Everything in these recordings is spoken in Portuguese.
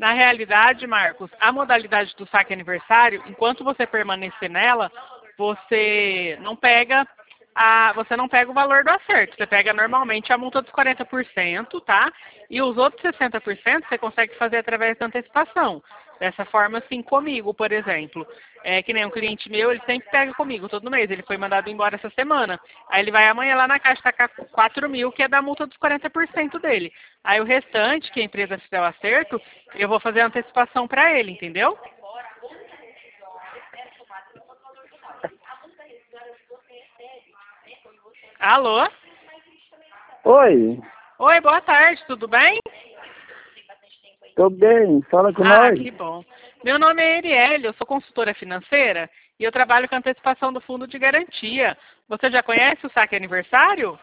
Na realidade, Marcos, a modalidade do saque aniversário, enquanto você permanecer nela, você não pega o valor do acerto. Você pega normalmente a multa dos 40%, tá? E os outros 60% você consegue fazer através da antecipação. Dessa forma, assim, comigo, por exemplo. Que nem um cliente meu, ele sempre pega comigo todo mês. Ele foi mandado embora essa semana. Aí ele vai amanhã lá na caixa tacar 4 mil, que é da multa dos 40% dele. Aí o restante, que a empresa fizer o acerto, eu vou fazer a antecipação para ele, entendeu? Alô? Oi, Oi, boa tarde, tudo bem? tô bem, fala com Ah, nós. que bom. Meu nome é Erielle, eu sou consultora financeira e eu trabalho com antecipação do fundo de garantia. Você já conhece o saque aniversário?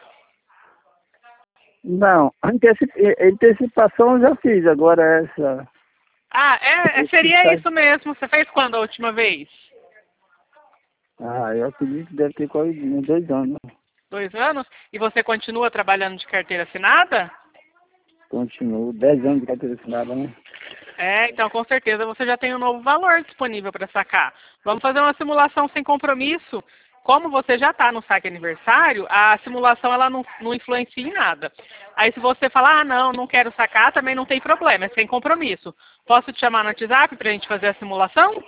Não, antecipação eu já fiz, agora essa. Ah, Esse seria sai. isso mesmo. Você fez quando a última vez? Eu acredito que deve ter quase uns 2 anos. 2 anos? E você continua trabalhando de carteira assinada? Continuo, 10 anos de carteira assinada, né? Então com certeza você já tem um novo valor disponível para sacar. Vamos fazer uma simulação sem compromisso. Como você já está no saque aniversário, a simulação ela não influencia em nada. Aí se você falar, não quero sacar, também não tem problema, é sem compromisso. Posso te chamar no WhatsApp para a gente fazer a simulação?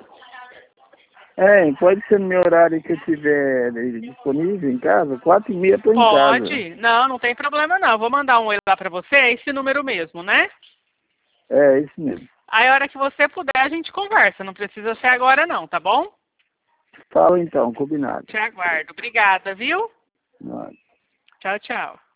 Pode ser no meu horário que eu tiver disponível em casa, 4h30 eu tô em casa. Pode. Não tem problema não. Eu vou mandar um oi lá para você, é esse número mesmo, né? É, isso mesmo. Aí a hora que você puder a gente conversa, não precisa ser agora não, tá bom? Fala então, combinado. Te aguardo. Obrigada, viu? Nada. Tchau, tchau.